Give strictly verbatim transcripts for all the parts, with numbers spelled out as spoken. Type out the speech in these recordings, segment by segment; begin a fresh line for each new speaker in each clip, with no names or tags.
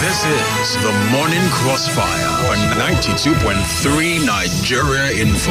This is the Morning Crossfire on ninety-two point three Nigeria Info.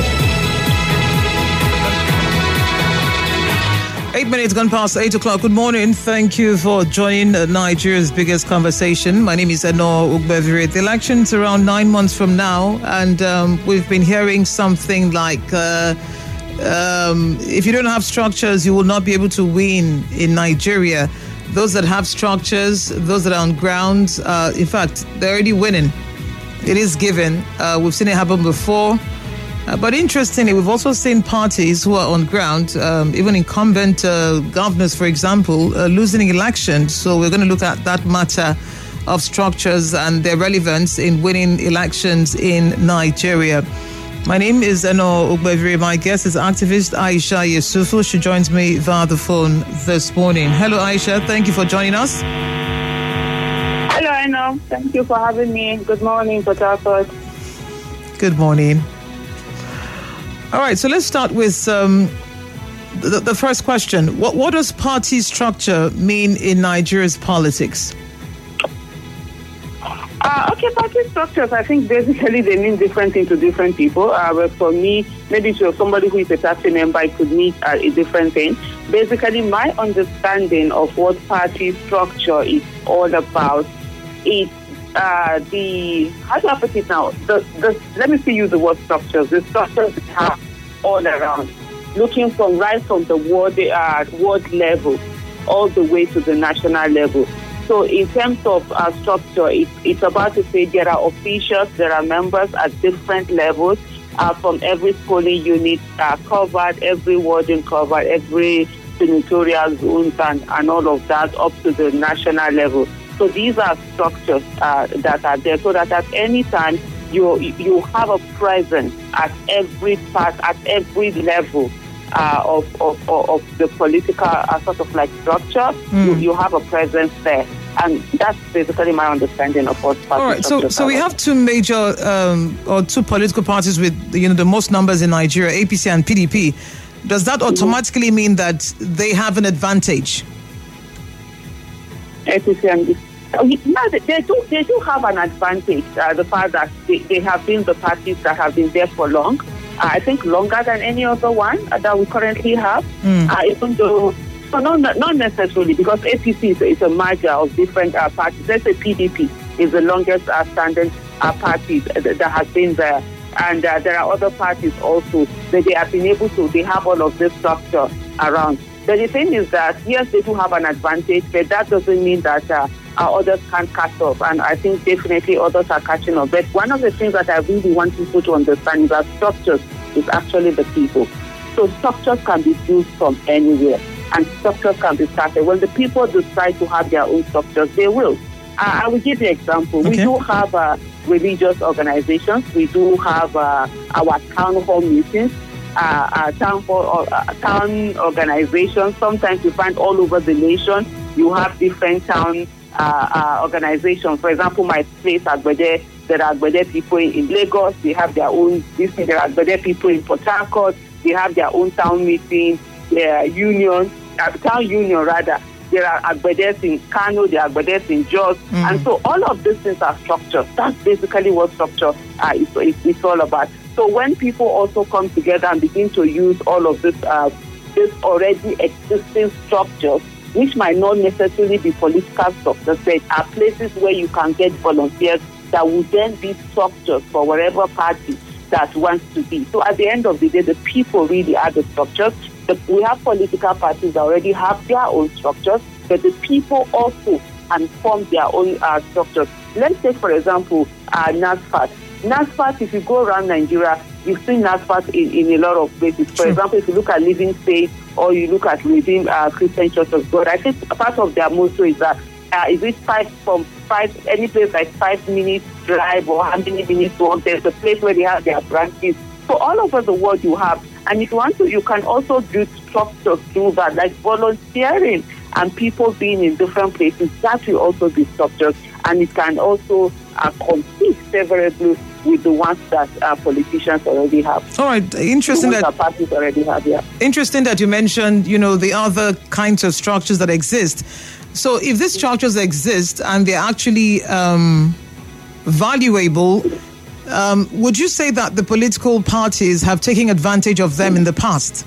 Eight minutes gone past eight o'clock. Good morning. Thank you for joining Nigeria's biggest conversation. My name is Eno Ugbevire. The election's around nine months from now, and um, we've been hearing something like uh, um, if you don't have structures, you will not be able to win in Nigeria. Those that have structures, those that are on ground, uh, in fact, they're already winning. It is given. Uh, we've seen it happen before. Uh, but interestingly, we've also seen parties who are on ground, um, even incumbent uh, governors, for example, uh, losing elections. So we're going to look at that matter of structures and their relevance in winning elections in Nigeria. My name is Eno Ugbevire. My guest is activist Aisha Yesufu. She joins me via the phone this morning. Hello, Aisha. Thank you for joining us.
Hello, Eno. Thank you for having me. Good morning, Port Harcourt.
Good morning. All right, so let's start with um, the, the first question. What, what does party structure mean in Nigeria's politics?
Uh, okay, party structures, I think basically they mean different things to different people. Uh, but for me, maybe to somebody who is a party member, it could mean uh, a different thing. Basically, my understanding of what party structure is all about is Uh, the, how do I put it now? The, the, let me see use the word structures. The structures we have all around, looking from right from the ward, uh, ward level all the way to the national level. So in terms of uh, structure, it, it's about to say there are officials, there are members at different levels uh, from every polling unit uh, covered, every warding covered, every senatorial zones and, and all of that up to the national level. So these are structures uh, that are there, so that at any time you you have a presence at every part, at every level uh, of, of of the political uh, sort of like structure. Mm. You, you have a presence there, and that's basically my understanding of what party.
All right, so so we have two major um, or two political parties with you know the most numbers in Nigeria, A P C and P D P. Does that automatically mean that they have an advantage?
A P C and No, they do. They do have an advantage. Uh, the fact that they, they have been the parties that have been there for long. Uh, I think longer than any other one uh, that we currently have. Mm. Uh, even though, so not not necessarily, because A P C is, is a merger of different uh, parties. Let's say P D P is the longest uh, standing uh, party that, that has been there, and uh, there are other parties also that they have been able to. They have all of this structure around. But the thing is that yes, they do have an advantage, but that doesn't mean that. Uh, Uh, others can't catch up, and I think definitely others are catching up. But one of the things that I really want people to understand is that structures is actually the people. So structures can be built from anywhere, and structures can be started. When the people decide to have their own structures, they will. Uh, I will give you an example. Okay. We do have uh, religious organizations. We do have uh, our town hall meetings, uh, uh, town hall, uh, town organizations. Sometimes you find all over the nation. You have different town Uh, uh, organization. For example, my place at Agbede, there are Agbede people in, in Lagos. They have their own. This, there are Agbede people in Port Harcourt. They have their own town meeting, their union, uh, town union rather. There are Agbedes in Kano. There are Agbedes in Jos, mm. and so all of these things are structured. That's basically what structure uh, is, is, is all about. So when people also come together and begin to use all of this, uh, this already existing structures, which might not necessarily be political structures, but are places where you can get volunteers that will then be structures for whatever party that wants to be. So at the end of the day, the people really are the structures. The, we have political parties that already have their own structures, but the people also can form their own uh, structures. Let's take, for example, uh, NASFAT. NASFAT, if you go around Nigeria, you've seen NASFAT in, in a lot of places. For True. example, if you look at Living Faith or you look at Redeemed uh, Christian Church of God, I think part of their motto is that uh, is it five from five any place like five minutes drive or how many minutes walk? There's a place where they have their branches. So all over the world you have, and if you want to, you can also build structures through that, like volunteering and people being in different places. That will also be structured, and it can also uh, compete favorably with the ones that uh, politicians already have.
All right, interesting that,
that parties already have. Yeah.
Interesting that you mentioned, you know, the other kinds of structures that exist. So if these structures exist and they're actually um, valuable, um, would you say that the political parties have taken advantage of them in the past?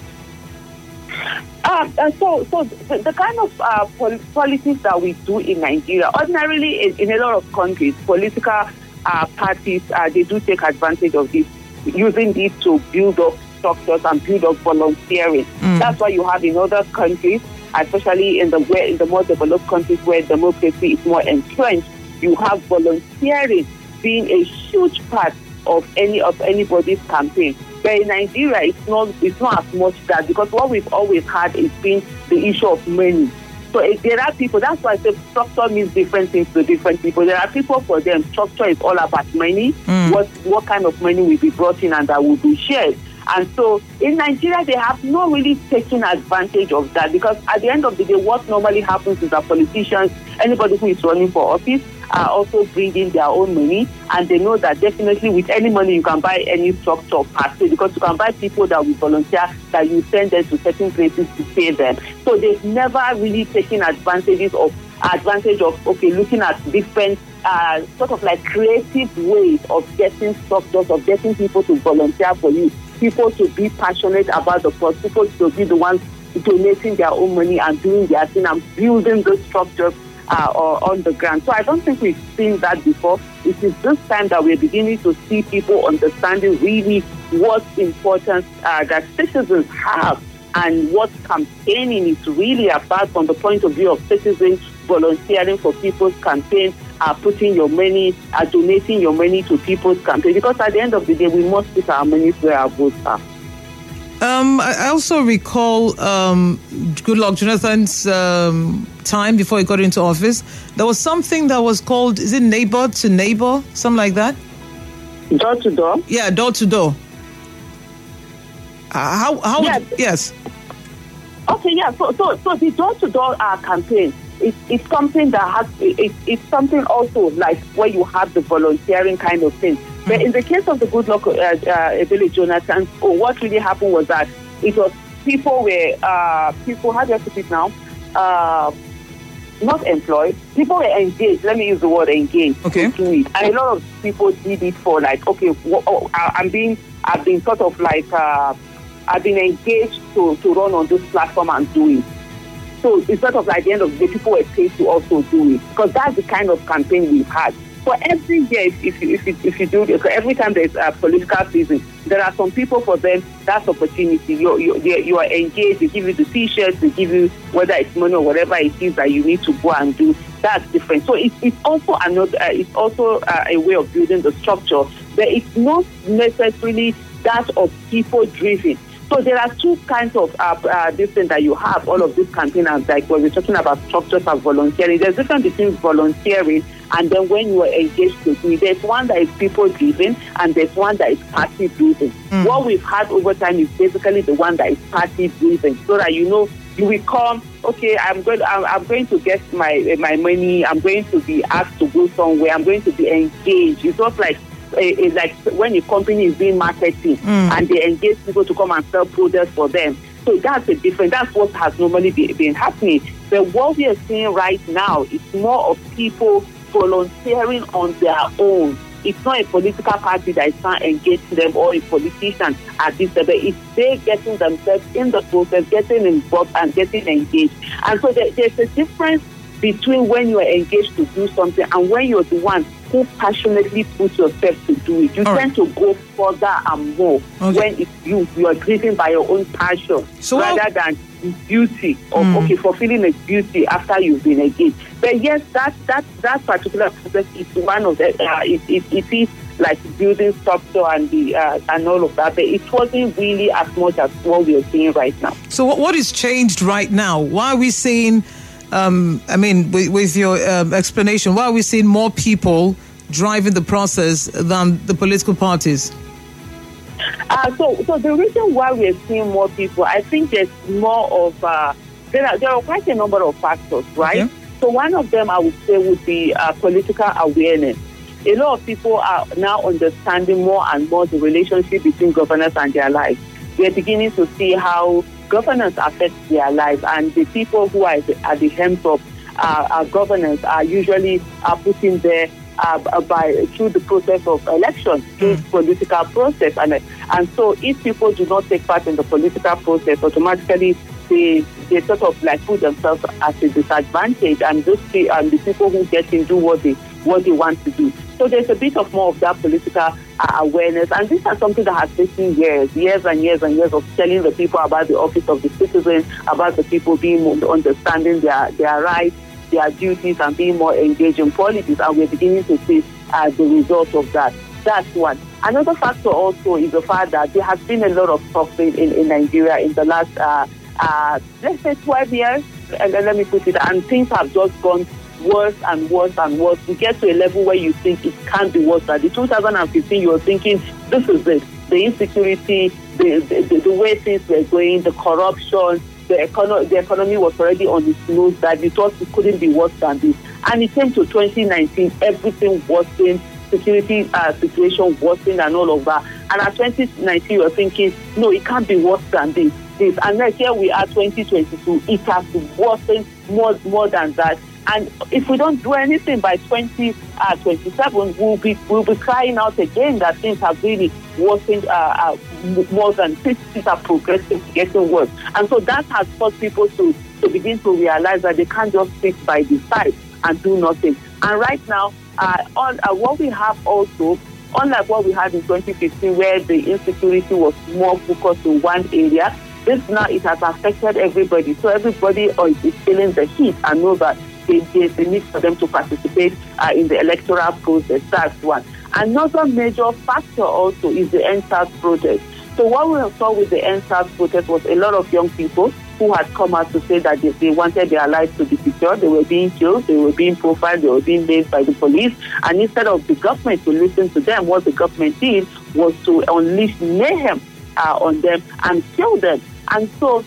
Uh, uh, so, so the, the kind of uh, pol- policies that we do in Nigeria, ordinarily in, in a lot of countries, political uh, parties, uh, they do take advantage of this, using this to build up structures and build up volunteering. Mm. That's why you have in other countries, especially in the where, in the more developed countries where democracy is more entrenched, you have volunteering being a huge part of any of anybody's campaign. But in Nigeria, it's not it's not as much that, because what we've always had is been the issue of money. So if there are people, that's why I say structure means different things to different people. There are people, for them, structure is all about money, mm. what what kind of money will be brought in and that will be shared. And so in Nigeria, they have not really taken advantage of that, because at the end of the day, what normally happens is that politicians, anybody who is running for office, are also bringing their own money, and they know that definitely with any money you can buy any structure per se, because you can buy people that will volunteer, that you send them to certain places to pay them. So they've never really taken advantages of advantage of okay looking at different uh, sort of like creative ways of getting structures, of getting people to volunteer for you, people to be passionate about the cause, people to be the ones donating their own money and doing their thing and building those structures Uh, or on the ground. So I don't think we've seen that before. It is this time that we're beginning to see people understanding really what importance uh, that citizens have and what campaigning is really about from the point of view of citizens volunteering for people's campaign, uh, putting your money, uh, donating your money to people's campaign. Because at the end of the day, we must put our money where our votes are.
Um, I also recall um, Goodluck Jonathan's um, time before he got into office. There was something that was called, is it neighbor to neighbor, something like that?
Door to door?
Yeah, door to door. Uh, how? How?
Yes.
yes.
Okay, yeah. So, so, so the door to door campaign is it's something that has it, it's something also like where you have the volunteering kind of thing. But in the case of the Goodluck uh, uh, Ebele Jonathan, oh, what really happened was that it was people were, uh, people, how do I put it now? Uh, not employed. People were engaged. Let me use the word engaged.
Okay.
To it. And a lot of people did it for like, okay, oh, I'm being, I've been sort of like, uh, I've been engaged to, to run on this platform and do it. So it's sort of like at the end of the day, people were paid to also do it, because that's the kind of campaign we've had. For every year, if you, if you, if you do this, every time there's a political season, there are some people, for them, that's opportunity. You, you, you are engaged, they give you the T-shirts, they give you, whether it's money or whatever it is that you need to go and do. That's different. So it's, it's also another, uh, it's also uh, a way of building the structure, but it's not necessarily that of people driven. So there are two kinds of uh, uh, this thing that you have, all of these campaigns, like when we're talking about structures and volunteering. There's a difference between volunteering and then when you are engaged to do it. There's one that is people-driven and there's one that is party-driven. Mm. What we've had over time is basically the one that is party-driven, so that you know you will come, okay, I'm going, I'm, I'm going to get my my money, I'm going to be asked to go somewhere, I'm going to be engaged. It's not like It's like when a company is doing marketing mm. and they engage people to come and sell products for them. So that's a different, that's what has normally be, been happening. But what we are seeing right now is more of people volunteering on their own. It's not a political party that is trying to engage them or a politician at this level. It's they getting themselves in the process, getting involved and getting engaged. And so there, there's a difference between when you are engaged to do something and when you're the one who passionately puts yourself to do it. You All tend right. to go further and more okay. when it's you. You are driven by your own passion so rather what? than beauty or mm. okay, fulfilling a beauty after you've been engaged. But yes, that that that particular process is one of the. Uh, it, it, it is like building structure and the uh, and all of that, but it wasn't really as much as what we are seeing right now.
So what what is changed right now? Why are we seeing? Um, I mean, with, with your um, explanation, why are we seeing more people driving the process than the political parties?
Uh, so, so the reason why we're seeing more people, I think there's more of, uh, there are there are quite a number of factors, right? Okay. So one of them I would say would be uh, political awareness. A lot of people are now understanding more and more the relationship between governance and their lives. We're beginning to see how governance affects their lives, and the people who are at the helm of uh, uh, governance are usually uh, put in there uh, by through the process of election, through mm. political process. And, and so if people do not take part in the political process, automatically they, they sort of like put themselves at a disadvantage, and those and the people who get in do what they, what they want to do. So there's a bit of more of that political uh, awareness, and this is something that has taken years, years and years and years of telling the people about the office of the citizen, about the people being more understanding their, their rights, their duties, and being more engaged in politics, and we're beginning to see uh, the result of that. That's one. Another factor also is the fact that there has been a lot of suffering in, in Nigeria in the last, uh, uh, let's say, twelve years, and then let me put it, and things have just gone worse and worse and worse. We get to a level where you think it can't be worse. At the two thousand fifteen, you were thinking, this is it. The insecurity, the, the, the way things were going, the corruption, the, econo- the economy was already on its nose, that we thought it couldn't be worse than this. And it came to twenty nineteen, everything worsened, security uh, situation worsened and all of that. And at twenty nineteen, you were thinking, no, it can't be worse than this. this. And then here we are, twenty twenty-two, it has worsened more, more than that. And if we don't do anything by twenty twenty-seven, we'll be we'll be crying out again that things have really worsened uh, uh, more than things are progressing, getting worse. And so that has caused people to, to begin to realize that they can't just sit by the side and do nothing. And right now, uh, on uh, what we have also, unlike what we had in twenty fifteen, where the insecurity was more focused in one area, this now it has affected everybody. So everybody is feeling the heat and know that there's a need for them to participate uh, in the electoral process. That's one. Another major factor also is the End SARS protest. So what we saw with the End SARS protest was a lot of young people who had come out to say that they, they wanted their lives to be secure. They were being killed, they were being profiled, they were being made by the police. And instead of the government to listen to them, what the government did was to unleash mayhem uh, on them and kill them. And so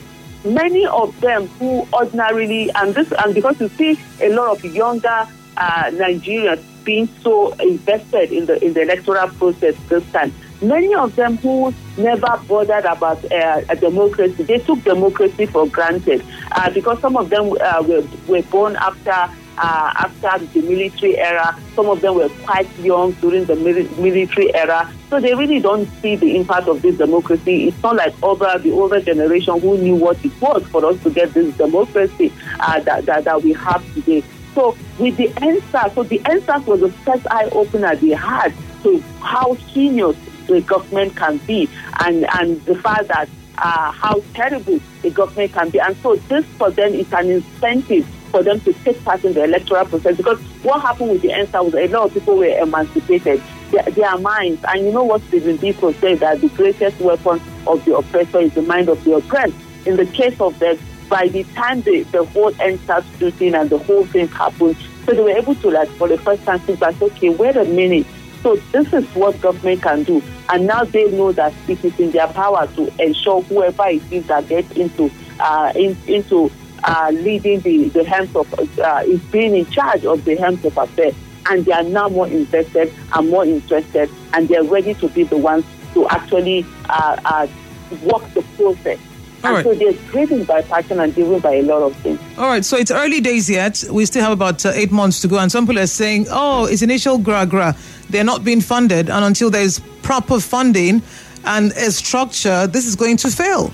many of them who ordinarily, and this, and because you see a lot of younger uh, Nigerians being so invested in the in the electoral process this time, many of them who never bothered about uh, a democracy, they took democracy for granted uh, because some of them uh, were, were born after uh, after the military era. Some of them were quite young during the mili- military era. So they really don't see the impact of this democracy. It's not like over the older generation who knew what it was for us to get this democracy uh, that, that, that we have today. So with the End SARS, so the End SARS was the first eye-opener they had to how heinous the government can be, and, and the fact that uh, how terrible the government can be. And so this for them is an incentive for them to take part in the electoral process, because what happened with the End SARS was a lot of people were emancipated, their, their minds. And you know what Stephen Biko said, that the greatest weapon of the oppressor is the mind of the oppressed. In the case of them, by the time the, the whole End SARS shooting and the whole thing happened, so they were able to, like, for the first time, think back, okay, wait a minute. So this is what government can do. And now they know that it is in their power to ensure whoever it is that gets into uh, in, into uh, leading the, the helms of, uh, is being in charge of the helms of affairs. And they are now more invested and more interested, and they're ready to be the ones to actually uh, uh, work the process.
All
and
right.
so they're driven by passion and driven by a lot of things.
All right, so it's early days yet. We still have about uh, eight months to go. And some people are saying, oh, it's initial gra-gra. They're not being funded. And until there's proper funding and a structure, this is going to fail.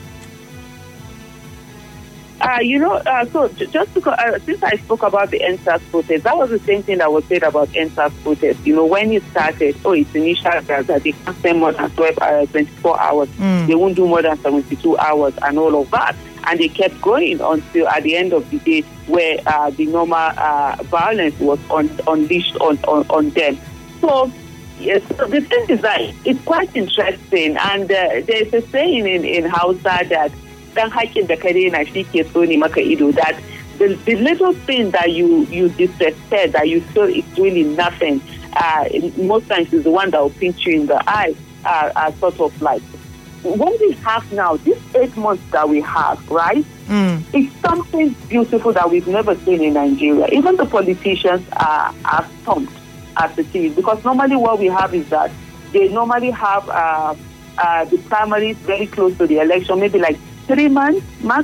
Uh, you know, uh, so just because, uh, since I spoke about the End SARS protest, that was the same thing that was said about End SARS protest. You know, when it started, oh, it's initial that they can't spend more than twelve, uh, twenty-four hours. Mm. They won't do more than seventy-two hours and all of that. And they kept going until at the end of the day where uh, the normal uh, violence was un- unleashed on, on, on them. So, yes, so the thing is that it's quite interesting. And uh, there's a saying in, in Hausa that dan hakin da kare na shi ke so ne maka ido, that the, the little thing that you you disrespect, that you feel is really nothing, uh, most times is the one that will pinch you in the eye, uh, uh, sort of like. What we have now, these eight months that we have, right, mm. it's something beautiful that we've never seen in Nigeria. Even the politicians are, are stumped as it is, because normally what we have is that they normally have uh, uh, the primaries very close to the election, maybe like three months max,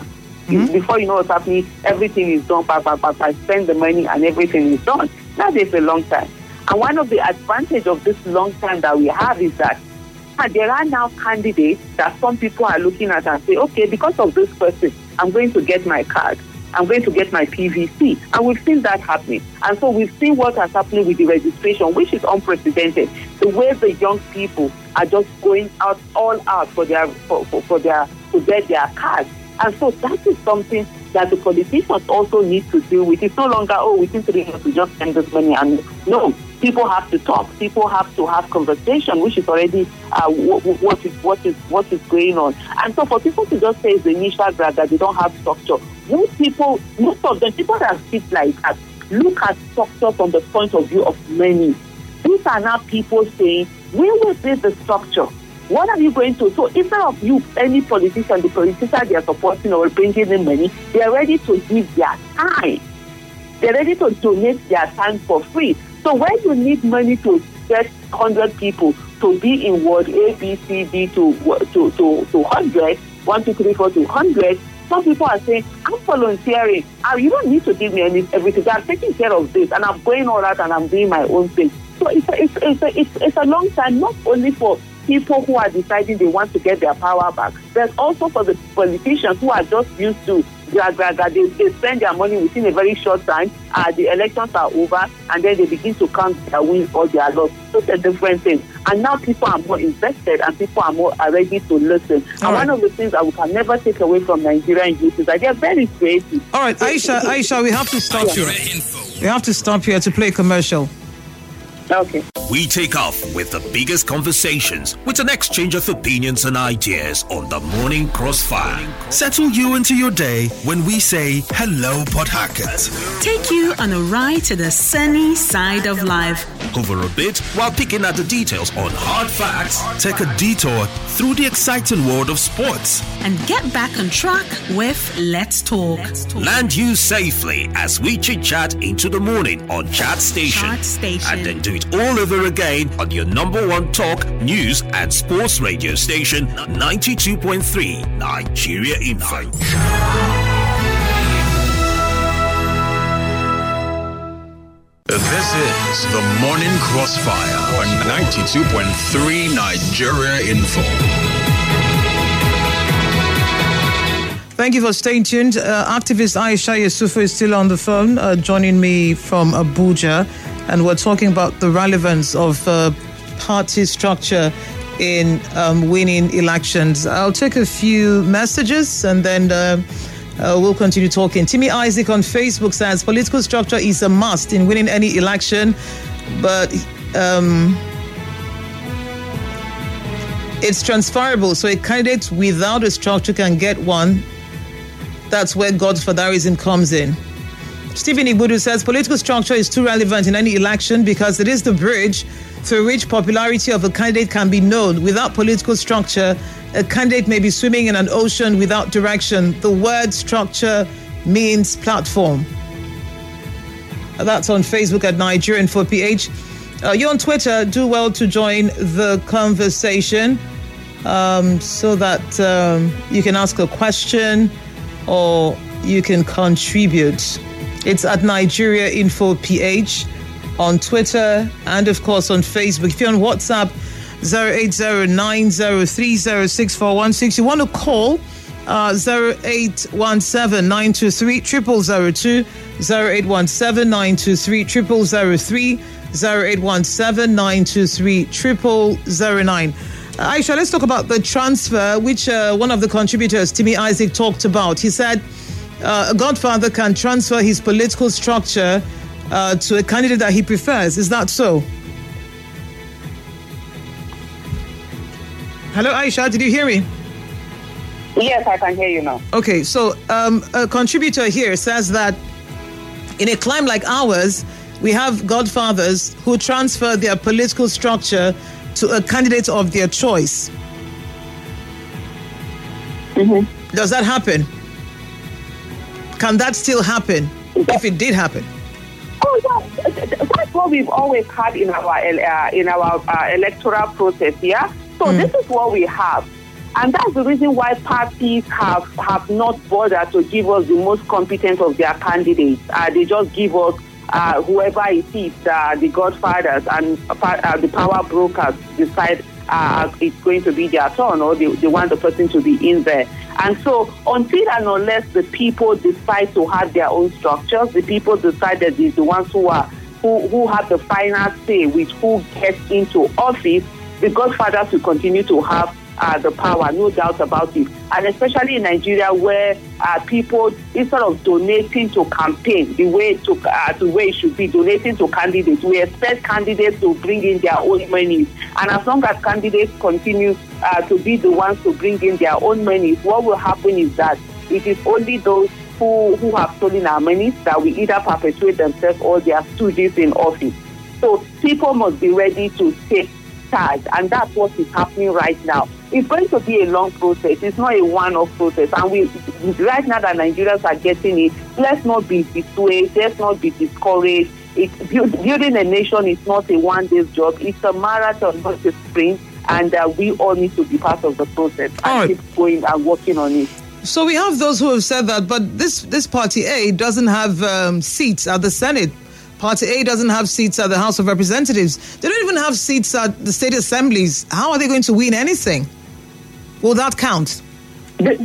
Mm-hmm. Before you know what's happening, everything is done. But, but, but I spend the money and everything is done. Now there's a long time. And one of the advantages of this long time that we have is that uh, there are now candidates that some people are looking at and say, okay, because of this person, I'm going to get my card. I'm going to get my P V C. And we've seen that happening. And so we've seen what has happened with the registration, which is unprecedented. The way the young people are just going out all out for their for, for, for their to get their cards. And so that is something that the politicians also need to deal with. It's no longer, oh, within three months we just spend this money. And no, people have to talk. People have to have conversation, which is already uh, w- what is what is what is going on. And so for people to just say it's the initial grad that they don't have structure, most people, most of the people that sit like that look at structure from the point of view of money. These are now people saying, when we build the structure, what are you going to? So instead of you, any politician, the politician they are supporting or bringing in money, they are ready to give their time. They're ready to donate their time for free. So when you need money to get one hundred people to be in ward A, B, C, D to to to, to one hundred, one, two, three, four to one hundred, some people are saying, I'm volunteering. Uh, you don't need to give me any, everything. I'm taking care of this and I'm going all out and I'm doing my own thing. So it's a, it's, it's, a, it's, it's a long time, not only for people who are deciding they want to get their power back. There's also for the politicians who are just used to they, they spend their money within a very short time. Uh, the elections are over, and then they begin to count their wins or their loss. So it's a different thing. And now people are more invested, and people are more are ready to listen. All and right. One of the things that we can never take away from Nigerian youth is that they're very creative.
All right, Aisha, Aisha, we have to stop here. We have to stop here to play commercial.
Okay.
We take off with the biggest conversations with an exchange of opinions and ideas on the Morning Crossfire. Settle you into your day when we say hello, Port Harcourt.
Take you on a ride to the sunny side of life.
Over a bit while picking at the details on hard facts. Take a detour through the exciting world of sports.
And get back on track with Let's Talk. Let's Talk.
Land you safely as we chit-chat into the morning on Chat Station.
Chat Station.
And then do it all over again on your number one talk, news and sports radio station, ninety-two point three Nigeria Info. This is the Morning Crossfire on ninety-two point three Nigeria Info.
Thank you for staying tuned. Uh, activist Aisha Yesufu is still on the phone, uh, joining me from Abuja. And we're talking about the relevance of uh, party structure in um, winning elections. I'll take a few messages and then uh, uh, we'll continue talking. Timmy Isaac on Facebook says, political structure is a must in winning any election, but um, it's transferable. So a candidate without a structure can get one. That's where godfatherism comes in. Stephen Igbudu says political structure is too relevant in any election because it is the bridge through which popularity of a candidate can be known. Without political structure, a candidate may be swimming in an ocean without direction. The word structure means platform. That's on Facebook at Nigerian four P H. Uh, you're on Twitter. Do well to join the conversation um, so that um, you can ask a question or you can contribute. It's at Nigeria Info P H on Twitter and, of course, on Facebook. If you're on WhatsApp, zero eight zero nine zero three zero six four one six. You want to call uh, zero eight one seven nine two three zero zero zero two, zero eight one seven nine two three zero zero zero three, zero eight one seven nine two three zero zero zero nine. Uh, Aisha, let's talk about the transfer, which uh, one of the contributors, Timmy Isaac, talked about. He said, Uh, a godfather can transfer his political structure uh, to a candidate that he prefers. Is that so? Hello, Aisha, did you hear me?
Yes, I can hear you now.
Okay, so um, a contributor here says that in a climb like ours, we have godfathers who transfer their political structure to a candidate of their choice.
Mm-hmm.
Does that happen? Can that still happen if it did happen?
Oh, yeah. That's what we've always had in our uh, in our uh, electoral process, yeah? So mm. this is what we have. And that's the reason why parties have, have not bothered to give us the most competent of their candidates. Uh, they just give us uh, whoever it is, uh, the godfathers and uh, the power brokers decide uh, it's going to be their turn, or they, they want the person to be in there. And so until and unless the people decide to have their own structures, the people decide that they're the ones who are who, who have the final say with who gets into office, the godfathers will continue to have Uh, the power, no doubt about it. And especially in Nigeria, where uh, people, instead of donating to campaign the way to uh, the way it should be, donating to candidates, we expect candidates to bring in their own money. And as long as candidates continue uh, to be the ones to bring in their own money, what will happen is that it is only those who, who have stolen our money that will either perpetuate themselves or their stooges in office. So people must be ready to take charge, and that's what is happening right now. It's going to be a long process. It's not a one-off process. And we, right now that Nigerians are getting it, let's not be dissuaded, let's not be discouraged. It's, building a nation is not a one-day job. It's a marathon, not a sprint, and uh, we all need to be part of the process and
all right.
keep going and working on it.
So we have those who have said that, but this, this Party A doesn't have um, seats at the Senate. Party A doesn't have seats at the House of Representatives. They don't even have seats at the state assemblies. How are they going to win anything? Will that count?
The,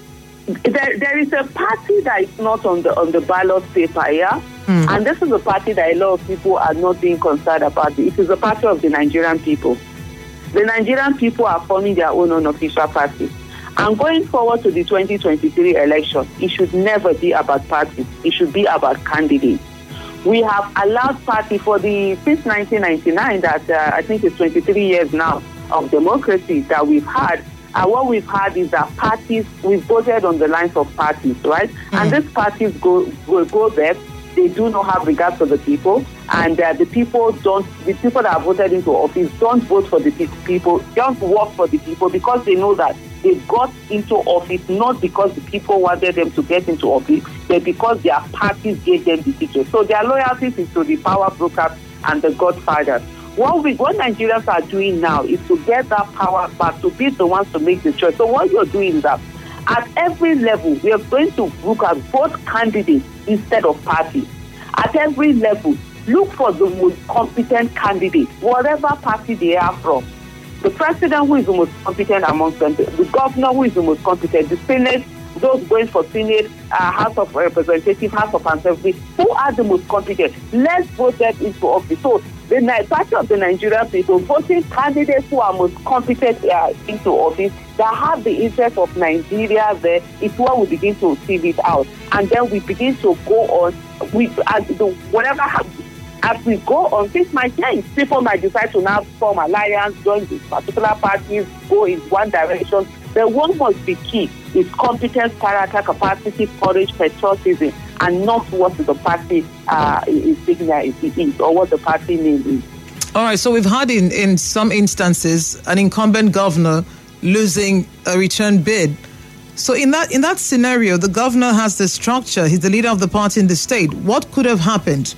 there, there is a party that is not on the on the ballot paper, yeah? Mm. And this is a party that a lot of people are not being concerned about. It is a party of the Nigerian people. The Nigerian people are forming their own unofficial party. And going forward to the twenty twenty-three election, it should never be about parties. It should be about candidates. We have allowed party for the since nineteen ninety-nine, that uh, I think it's twenty-three years now of democracy that we've had. And what we've had is that parties, we've voted on the lines of parties, right? Mm-hmm. And these parties go, go go there. They do not have regard for the people, and uh, the people don't. The people that are voted into office don't vote for the people. Don't work for the people because they know that they got into office not because the people wanted them to get into office, but because their parties gave them the ticket. So their loyalties is to the power brokers and the godfathers. What we, what Nigerians are doing now is to get that power back, to be the ones to make the choice. So what you're doing is that at every level, we are going to look at both candidates instead of parties. At every level, look for the most competent candidate, whatever party they are from. The president who is the most competent amongst them, the governor who is the most competent, the Senate, those going for Senate, uh, House of Representatives, House of Assembly, who are the most competent. Let's vote them into office. So the party of the Nigerian people voting candidates who are most competent uh, into office, that have the interest of Nigeria there, is where we begin to see it out. And then we begin to go on, we, as the, whatever happens. As we go on, things might change. People might decide to now form alliance, join these particular parties, go in one direction. The one must be key is competence, character, capacity, courage, patriotism, and not what the party uh, is signaling is or what the party name is.
All right, so we've had in, in some instances an incumbent governor losing a return bid. So in that in that scenario, the governor has the structure. He's the leader of the party in the state. What could have happened?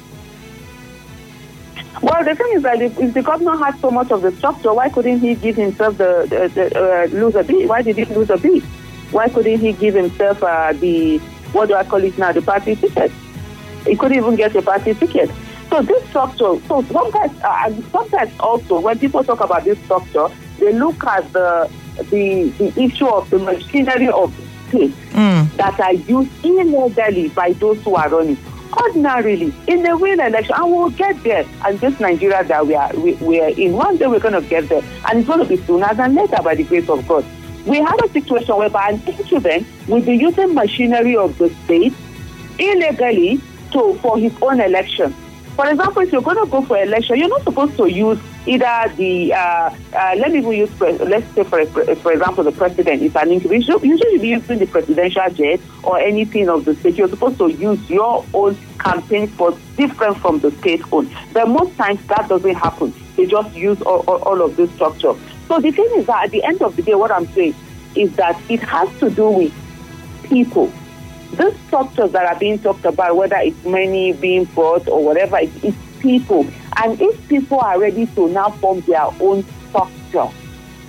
Well, the thing is that if, if the governor had so much of the structure, why couldn't he give himself the, the, the uh, lose a bid? Why did he lose a bid? Why couldn't he give himself uh, the, what do I call it now, the party ticket? He couldn't even get a party ticket. So this structure, so sometimes, uh, sometimes also when people talk about this structure, they look at the the, the issue of the machinery of the state mm. that are used illegally by those who are running. Ordinarily, in the real election, and we'll get there. And this Nigeria that we are we, we are in, one day we're going to get there. And it's going to be sooner than later by the grace of God. We had a situation whereby an incumbent will be using machinery of the state illegally to for his own election. For example, if you're going to go for election, you're not supposed to use either the, uh, uh, let me even use, let's say, for, for example, the president is an individual. Usually be using the presidential jet or anything of the state. You're supposed to use your own campaign for different from the state own. But most times that doesn't happen. They just use all, all, all of this structure. So the thing is that at the end of the day, what I'm saying is that it has to do with people. These structures that are being talked about, whether it's money being brought or whatever, it's, it's people. And if people are ready to now form their own structure,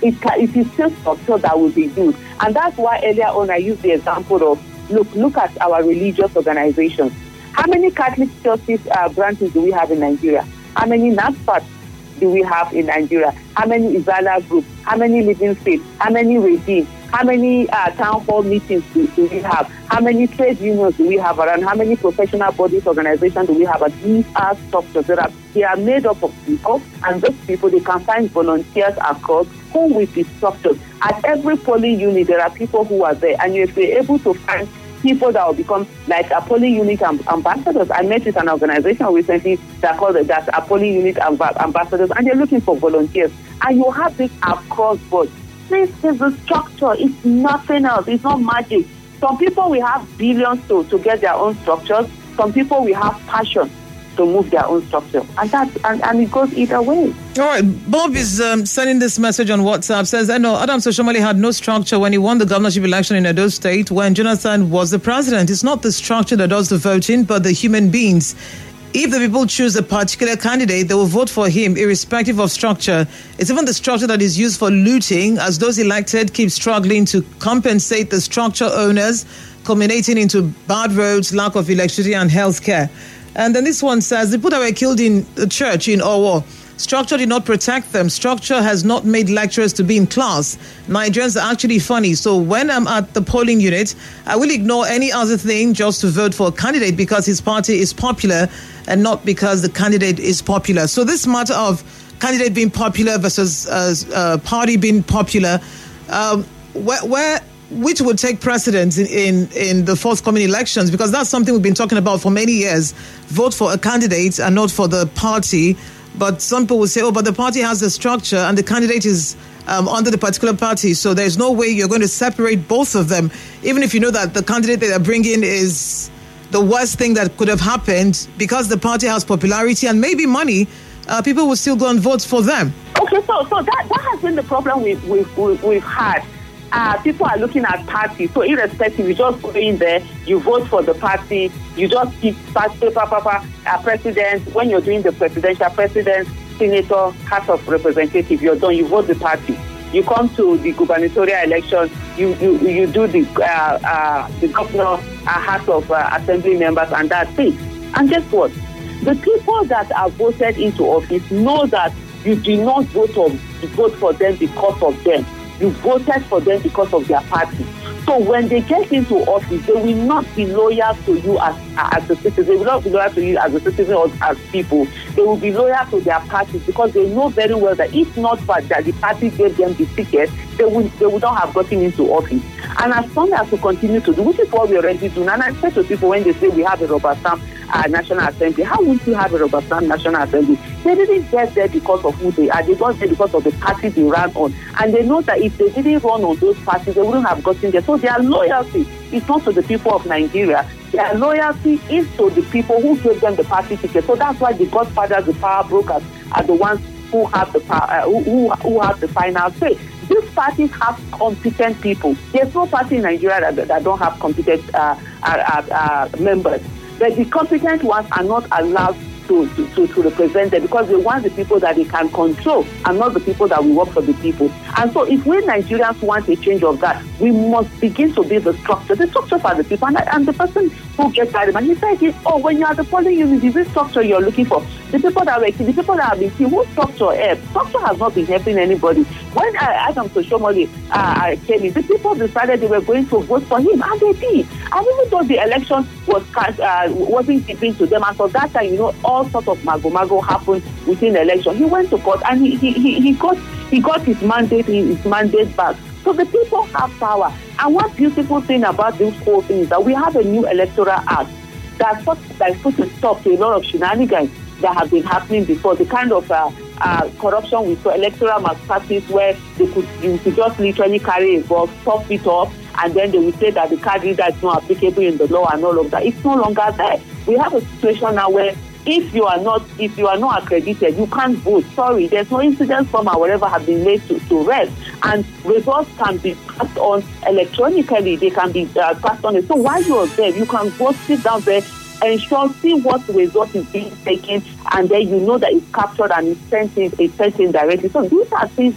it, can, it is still structure that will be used. And that's why earlier on I used the example of, look, look at our religious organizations. How many Catholic churches uh, branches do we have in Nigeria? How many NASFAT do we have in Nigeria? How many Izala groups? How many Living Faith? How many Redeem? How many uh, town hall meetings do, do we have? How many trade unions do we have around? How many professional bodies, organizations do we have? And these are structures that are, they are made up of people, and those people, they can find volunteers across who will be structured. At every polling unit, there are people who are there, and if you're able to find people that will become like a polling unit ambassadors. I met with an organization recently that called it that a polling unit ambassadors, and they're looking for volunteers. And you have this across board. This is the structure. It's nothing else. It's not magic. Some people will have billions to, to get their own structures. Some people will have passion to move their own structure. And that and, and it goes either way.
All right. Bob is um, sending this message on WhatsApp. Says, I know Adams Oshiomhole had no structure when he won the governorship election in Edo State when Jonathan was the president. It's not the structure that does the voting, but the human beings. If the people choose a particular candidate, they will vote for him irrespective of structure. It's even the structure that is used for looting, as those elected keep struggling to compensate the structure owners, culminating into bad roads, lack of electricity and health care. And then this one says, the people that were killed in the church in Owo, structure did not protect them. Structure has not made lecturers to be in class. Nigerians are actually funny. So when I'm at the polling unit, I will ignore any other thing just to vote for a candidate because his party is popular and not because the candidate is popular. So this matter of candidate being popular versus uh, uh, party being popular, um, where, where which would take precedence in, in, in the forthcoming elections, because that's something we've been talking about for many years. Vote for a candidate and not for the party. But some people will say, oh, but the party has a structure and the candidate is um, under the particular party. So there's no way you're going to separate both of them, even if you know that the candidate that they're bringing is the worst thing that could have happened. Because the party has popularity and maybe money, uh, people will still go and vote for them.
Okay, so so that, that has been the problem we've, we've, we've had. Uh, people are looking at parties. So irrespective, you just go in there, you vote for the party, you just keep paper, paper, uh, president. When you're doing the presidential, president, senator, House of Representatives, you're done, you vote the party. You come to the gubernatorial election, you you, you do the uh, uh, the governor, uh, House of uh, Assembly members, and that's it. And guess what? The people that are voted into office know that you do not vote, on, vote for them because of them. You voted for them because of their party. So when they get into office, they will not be loyal to you as, as a citizen. They will not be loyal to you as a citizen or as people. They will be loyal to their parties because they know very well that if not for that the party gave them the ticket, they would they would not have gotten into office. And as long as we continue to do, which is what we already do, and I say to people when they say we have a rubber stamp uh, National Assembly, how would you have a rubber stamp National Assembly? They didn't get there because of who they are. They got there because of the party they ran on. And they know that if they didn't run on those parties, they wouldn't have gotten there. So their loyalty is not to the people of Nigeria. Their loyalty is to the people who gave them the party ticket. So that's why the godfathers, the power brokers, are the ones who have the power, uh, who, who, who have the final say. These parties have competent people. There's no party in Nigeria that, that don't have competent uh, uh, uh, members. But the competent ones are not allowed to, to, to, to represent them because they want the people that they can control and not the people that will work for the people. And so if we Nigerians want a change of that, we must begin to build the structure. The structure for the people. And, and the person who gets married, and he said, oh, when you are the polling unit, is this structure you're looking for? The people that were the people that have been killed, who structure help? Structure has not been helping anybody. When uh, Adams Oshiomhole uh, came in, the people decided they were going to vote for him, and they did. And even though the election was uh, wasn't given to them, and for that time, you know, all sorts of mago-mago happened within the election. He went to court and he he, he, he got he got his mandate his mandate back. So the people have power. And one beautiful thing about this whole thing is that we have a new electoral act that that put a stop to a lot of shenanigans that have been happening before. The kind of uh, uh, corruption we saw, electoral malpractice, where they could you could just literally carry a box, top it up, and then they will say that the card reader is not applicable in the law and all of that. It's no longer there. We have a situation now where if you are not if you are not accredited, you can't vote. Sorry, there's no incident form or whatever have been laid to, to rest. And results can be passed on electronically. They can be uh, passed on. So while you're there, you can go sit down there, ensure, see what result is being taken, and then you know that it's captured and it's sent in, it's sent in directly. So these are things that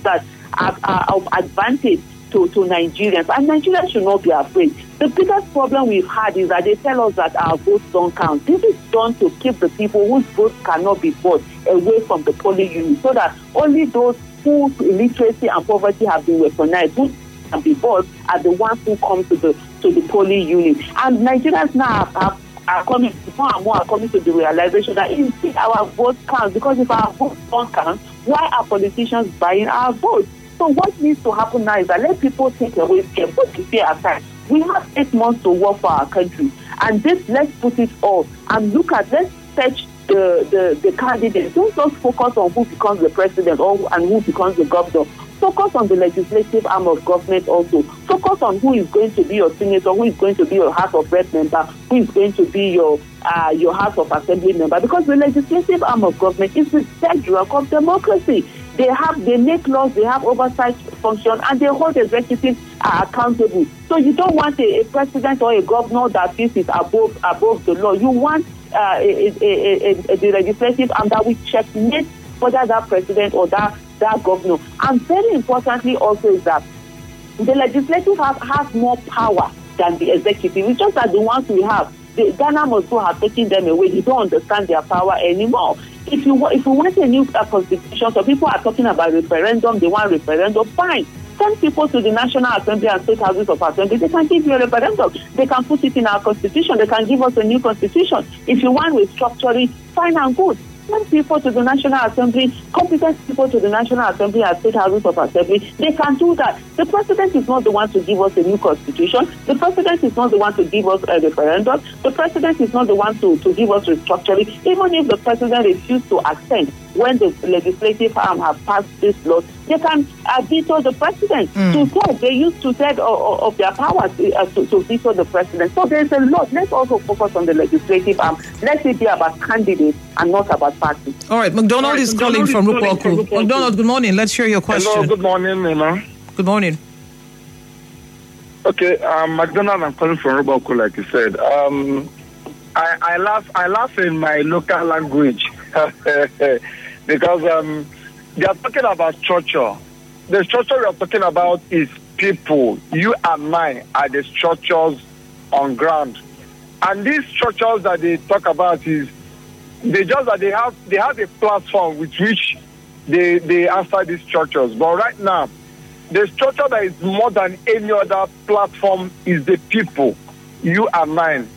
are, are of advantage to, to Nigerians. And Nigerians should not be afraid. The biggest problem we've had is that they tell us that our votes don't count. This is done to keep the people whose votes cannot be bought away from the polling unit, so that only those whose illiteracy and poverty have been weaponized, who can be bought, are the ones who come to the to the polling unit. And Nigerians now are, are coming, more and more are coming to the realization that indeed our votes count, because if our votes don't count, why are politicians buying our votes? So what needs to happen now is that let people take away fear, put the fear aside. We have eight months to work for our country, and this, let's put it all and look at, let's search the, the, the candidates. Don't just focus on who becomes the president or and who becomes the governor. Focus on the legislative arm of government also. Focus on who is going to be your senator, who is going to be your House of Rep member, who is going to be your uh, your House of Assembly member. Because the legislative arm of government is the bedrock of democracy. They have, they make laws, they have oversight function, and they hold the executive uh, accountable. So you don't want a, a president or a governor that feels is above above the law. You want uh, a, a, a, a, the legislative arm that will checkmate whether that president or that, that governor. And very importantly also is that the legislative has, has more power than the executive. It's just that the ones we have, the Ghana must go have taken them away. You don't understand their power anymore. If you if you want a new uh, constitution, so people are talking about referendum, they want referendum, fine. Send people to the National Assembly and State Houses of Assembly. They can give you a referendum. They can put it in our constitution. They can give us a new constitution. If you want restructuring, fine and good. Send people to the National Assembly, competent people to the National Assembly and State Houses of Assembly. They can do that. The president is not the one to give us a new constitution. The president is not the one to give us a referendum. The president is not the one to, to give us restructuring. Even if the president refuses to assent when the legislative arm have passed this law, they can uh, veto the president. Mm. To say they use to say of, of their powers uh, to, to veto the president. So there's a lot. Let's also focus on the legislative arm. Let it be about candidates and not about parties.
All right, McDonald All right, is McDonald calling from Rupaku. McDonald, good morning. Let's hear your question.
Hello, good morning, Emma.
Good morning.
Okay, um, McDonald, I'm calling from Rupaku, like you said. Um, I, I laugh. I laugh in my local language because um, they are talking about structure. The structure we are talking about is people. You and mine are the structures on ground, and these structures that they talk about is they just that they have they have a platform with which they they answer these structures. But right now, the structure that is more than any other platform is the people. You and mine.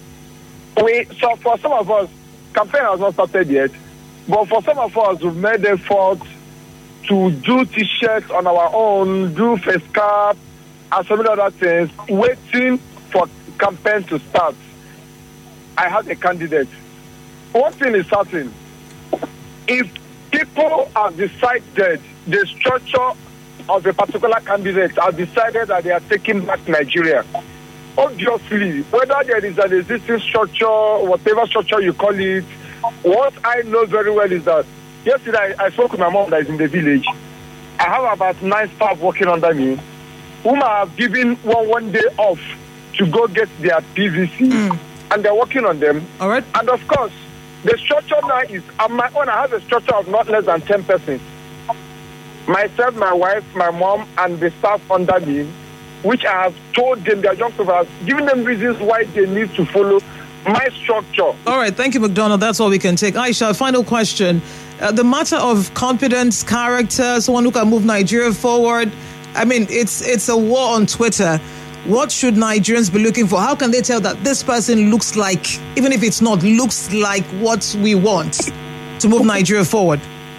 We so for some of us, campaign has not started yet. But for some of us, we've made efforts to do T-shirts on our own, do face cap, and so many other things, waiting for campaign to start. I have a candidate. One thing is certain. If people have decided the structure of a particular candidate have decided that they are taking back Nigeria, obviously, whether there is an existing structure, whatever structure you call it, what I know very well is that yesterday I spoke with my mom that is in the village. I have about nine staff working under me, whom I have given one one day off to go get their P V C, mm. and they're working on them.
All right.
And of course, the structure now is on my own. I have a structure of not less than ten persons. Myself, my wife, my mom, and the staff under me, which I have told them, their young people, have given them reasons why they need to follow my structure.
All right, thank you, McDonald. That's all we can take. Aisha, final question. Uh, the matter of competence, character, someone who can move Nigeria forward. I mean, it's it's a war on Twitter. What should Nigerians be looking for? How can they tell that this person looks like, even if it's not, looks like what we want to move Nigeria forward?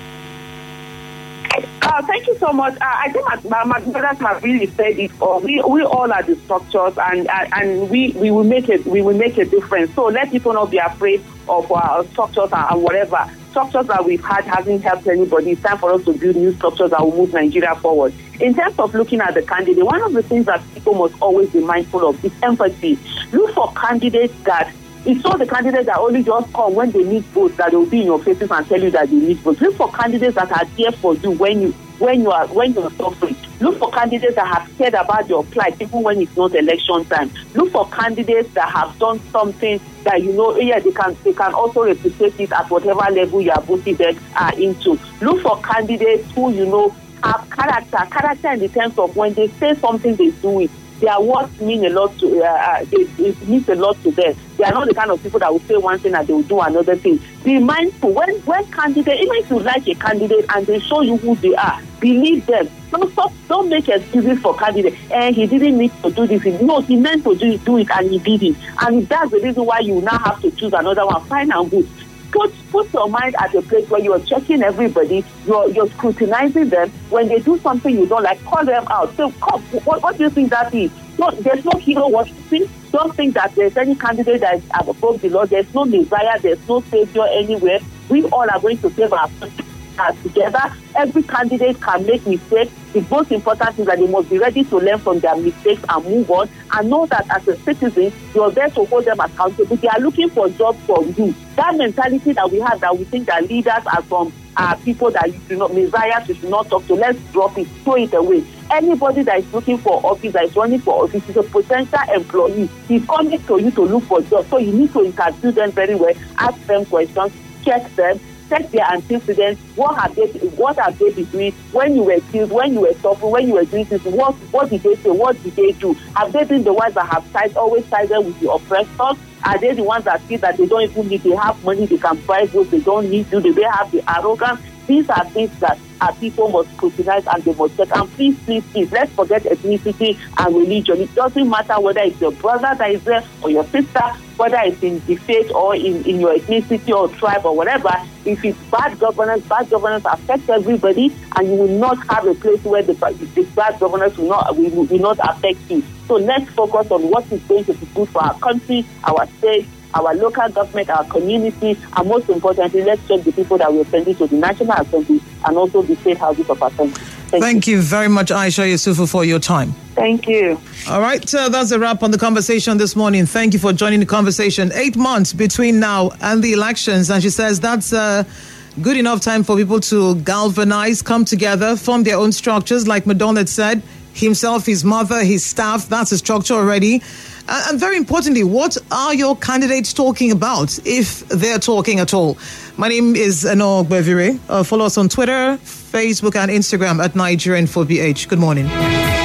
Uh, thank you so much. Uh, I think my, my brothers have really said it all. We we all are the structures, and uh, and we, we will make it. We will make a difference. So let people not be afraid of our structures and, and whatever structures that we've had hasn't helped anybody. It's time for us to build new structures that will move Nigeria forward. In terms of looking at the candidate, one of the things that people must always be mindful of is empathy. Look for candidates that. It's not the candidates that only just come when they need votes that they will be in your faces and tell you that they need votes. Look for candidates that are there for you when you when you are when you're suffering. Look for candidates that have cared about your plight even when it's not election time. Look for candidates that have done something that you know, yeah, they can they can also replicate it at whatever level you are voting them uh, into. Look for candidates who you know have character, character in the terms of when they say something, they do it. Their words mean a lot to, uh, it, it means a lot to them. They are not the kind of people that will say one thing and they will do another thing. Be mindful. When when candidate, even if you like a candidate and they show you who they are, believe them. Don't stop, don't make excuses for candidate. And he didn't need to do this. No, he meant to do, do it and he did it. And that's the reason why you now have to choose another one. Fine and good. Put, put your mind at a place where you're checking everybody, you're, you're scrutinizing them. When they do something you don't like, call them out. So, what, what do you think that is? No, there's no hero worshiping. Don't think that there's any candidate that is above the law. There's no Messiah, there's no savior anywhere. We all are going to save our country together. Every candidate can make mistakes. The most important is that they must be ready to learn from their mistakes and move on, and know that as a citizen, you're there to hold them accountable. They are looking for jobs for you. That mentality that we have, that we think that leaders are from uh, people that you should not, Messiahs you should not talk to, let's drop it, throw it away. Anybody that is looking for office, that is running for office, is a potential employee. He's coming to you to look for jobs, so you need to interview them very well, ask them questions, check them, check their antecedents. What have they what have they been doing when you were killed, when you were suffering, when you were doing this? What what did they say? What did they do? Have they been the ones that have side, always sided with the oppressors? Are they the ones that feel that they don't even need, they have money, they can buy goods, they don't need to, do they have the arrogance? These are things that our people must scrutinize and they must check. And please, please, please, let's forget ethnicity and religion. It doesn't matter whether it's your brother that is there or your sister, whether it's in the faith or in, in your ethnicity or tribe or whatever. If it's bad governance, bad governance affects everybody, and you will not have a place where the, the bad governance will not, will, will not affect you. So let's focus on what is going to be good for our country, our state, our local government, our community, and most importantly, let's check the people that we are sending to the National Assembly and also the state houses of assembly. Thank,
Thank you. you very much, Aisha Yusufu, for your time.
Thank you.
All right, uh, that's a wrap on the conversation this morning. Thank you for joining the conversation. Eight months between now and the elections, and she says that's uh, good enough time for people to galvanize, come together, form their own structures, like McDonald said. Himself, his mother, his staff, that's a structure already. Uh, and very importantly, what are your candidates talking about, if they're talking at all? My name is Eno Gbevire. Uh, follow us on Twitter, Facebook, and Instagram at Nigerian four B H. Good morning.